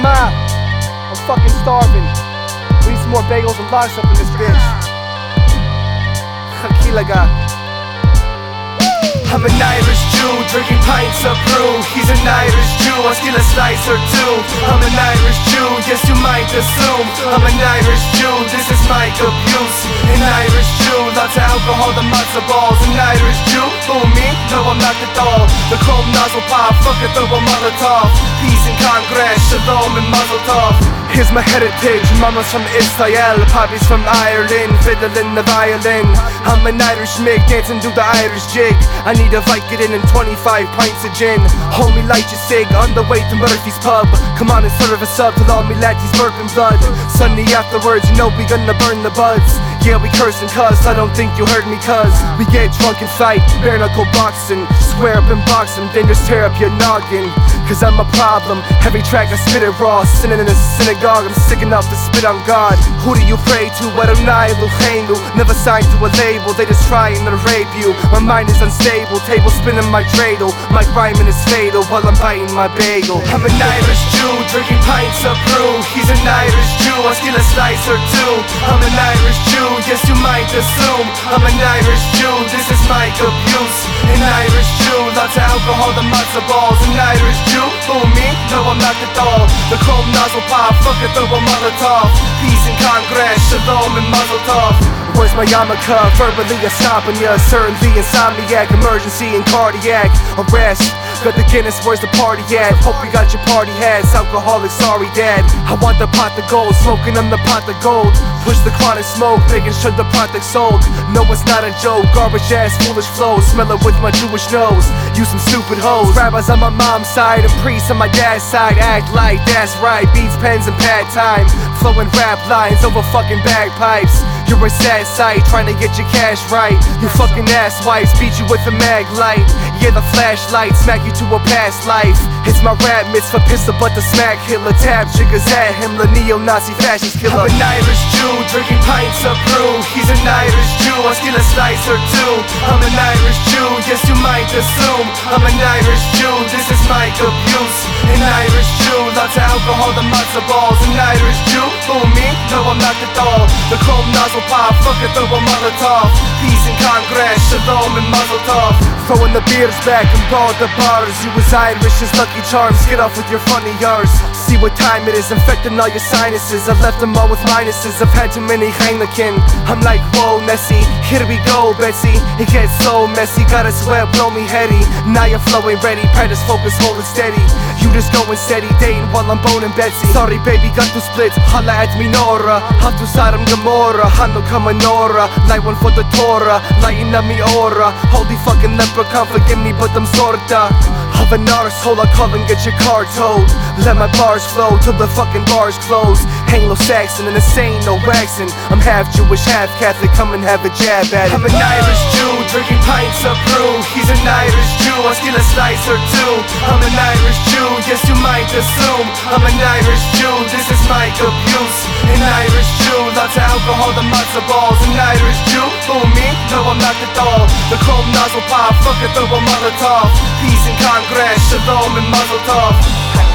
Ma, I'm fucking starving. We need some more bagels and lox up in this bitch. Hakilaga. I'm an Irish Jew, drinking pints of brew. He's an Irish Jew, I'll steal a slice or two. I'm an Irish Jew, yes you might assume I'm an Irish Jew, this is my abuse. An Irish Jew, lots of alcohol, the matzo balls. An Irish Jew, who me? No I'm not at all. The chrome nozzle pop, fuck it through a Molotov. Peace in Congress, shalom and mazel tov. Here's my heritage, mama's from Israel, papi's from Ireland, fiddling the violin. I'm an Irish Mick, dancing to the Irish jig. I need a Vicodin and 25 pints of gin. Homie, light your cig on the way to Murphy's Pub. Come on and serve us up till all me laddies burping blood. Sunday afterwards, you know we gonna burn the buds. Yeah, we curse and cuss, I don't think you heard me cuz we get drunk and fight, bare knuckle boxing. Square up and box 'em, then just tear up your noggin. Cause I'm a problem, every track I spit it raw. Sinning in a synagogue, I'm sick enough to spit on God. Who do you pray to? Adonai Eloheinu. Never signed to a label, they just trying to rape you. My mind is unstable, table spinning my dreidel. My rhyming is fatal while I'm biting my bagel. I'm an Irish Jew, drinking pints of brew. He's an Irish Jew, I'll steal a slice or two. I'm an Irish Jew, yes you might assume I'm an Irish Jew, this is my abuse. An Irish Jew, lots of alcohol, the matzo balls. An Irish Jew, who me? No I'm not at all. The chrome nozzle pop, fuck it through a Molotov. Peace in Congress, shalom and mazel tov. Where's my yarmulke? Verbally I'm stopping ya. Certainly insomniac, emergency and cardiac arrest. Got the Guinness, where's the party at? Hope you got your party hats, alcoholic, sorry dad. I want the pot of gold, smoking on the pot of gold. Push the chronic smoke, making sure the product sold. No, it's not a joke, garbage ass, foolish flow. Smell it with my Jewish nose, use some stupid hoes. Rabbis on my mom's side and priests on my dad's side. Act like that's right, beats, pens, and pad time. Flowing rap lines over fucking bagpipes. You're a sad sight, trying to get your cash right. You fucking asswipes, beat you with a mag light. Yeah, the flashlight, smack you to a past life. It's my rap mitzvah, pistol but the smack killer. Tab jiggers at him, the neo-Nazi fascist killer. I'm an Irish Jew, drinking pints of brew. He's an Irish Jew, I'll steal a slice or two. I'm an Irish Jew, yes you might assume I'm an Irish Jew, this is my abuse. An Irish Jew, lots of alcohol, the matzo balls. An Irish Jew, who me? No I'm not at all. The chrome nozzle pop, fuck it through a Molotov. Peace in Congress, shalom and mazel tov. Throwing the beers back and ball the bars. You was Irish as Lucky Charms, get off with your funny yards. See what time it is, infecting all your sinuses. I've left them all with minuses, I've had too many Heineken. I'm like, whoa Nessie, here we go Betsy. It gets so messy, gotta swear blow me heady. Now you're flowing ready, practice focus, hold it steady. You just going steady, dating while I'm boning Betsy. Sorry baby, got to split, holla at me Nora. Have to Sodom Gomorrah, Hanukkah menorah. Light one for the Torah, lighten up me aura. Holy fucking leprechaun, forgive me but I'm sorta of an arsehole, I call and get your car towed. Let my bars flow till the fucking bars close. Anglo-Saxon and this ain't no waxing. I'm half Jewish, half Catholic, come and have a jab at it. I'm an Irish Jew, drinking pints of brew. He's an Irish Jew, I'll steal a slice or two. I'm an Irish Jew, yes you might assume I'm an Irish Jew, this is my abuse. An Irish Jew, lots of alcohol, the matzo balls. An Irish Jew, who me? No I'm not at all. The chrome nozzle pop, fuck it through a Molotov. Peace in Congress, shalom and mazel tov.